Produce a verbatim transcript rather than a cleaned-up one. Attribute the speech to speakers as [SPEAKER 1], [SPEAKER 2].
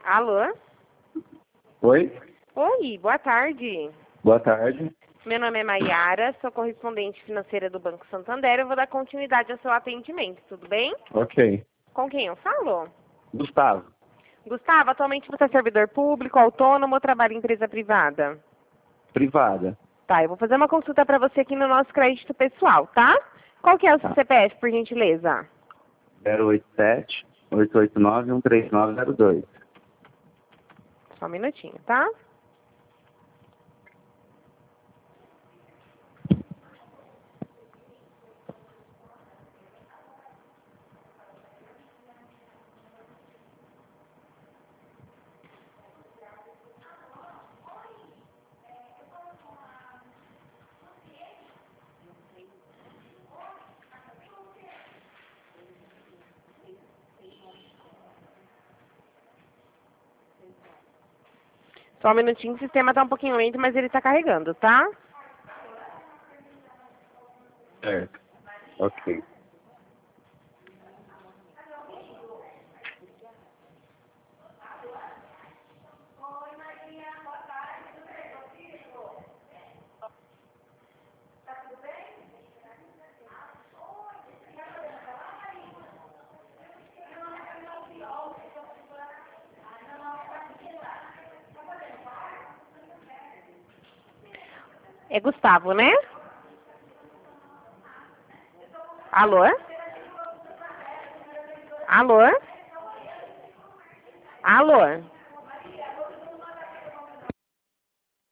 [SPEAKER 1] Alô?
[SPEAKER 2] Oi?
[SPEAKER 1] Oi, boa tarde.
[SPEAKER 2] Boa tarde.
[SPEAKER 1] Meu nome é Maiara, sou correspondente financeira do Banco Santander. Eu vou dar continuidade ao seu atendimento, tudo bem?
[SPEAKER 2] Ok.
[SPEAKER 1] Com quem eu falo?
[SPEAKER 2] Gustavo.
[SPEAKER 1] Gustavo, atualmente você é servidor público, autônomo ou trabalha em empresa privada?
[SPEAKER 2] Privada.
[SPEAKER 1] Tá, eu vou fazer uma consulta para você aqui no nosso crédito pessoal, tá? Qual que é o seu
[SPEAKER 2] Tá.
[SPEAKER 1] C P F, por gentileza?
[SPEAKER 2] zero oito sete, oito oito nove, um três nove zero dois.
[SPEAKER 1] Só um minutinho, tá? Só um minutinho, o sistema tá um pouquinho lento, mas ele tá carregando, tá?
[SPEAKER 2] Certo. Ok.
[SPEAKER 1] É Gustavo, né? Alô? Alô? Alô?